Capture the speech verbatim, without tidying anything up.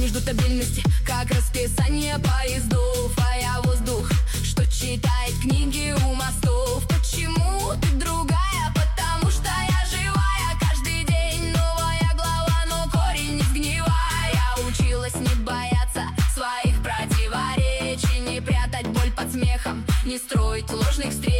не ждут стабильности, как расписание поездов. А я воздух, что читает книги у мостов. Почему ты другая? Потому что я живая. Каждый день новая глава, но корень не сгнивая. Я училась не бояться своих противоречий, не прятать боль под смехом, не строить ложных встреч.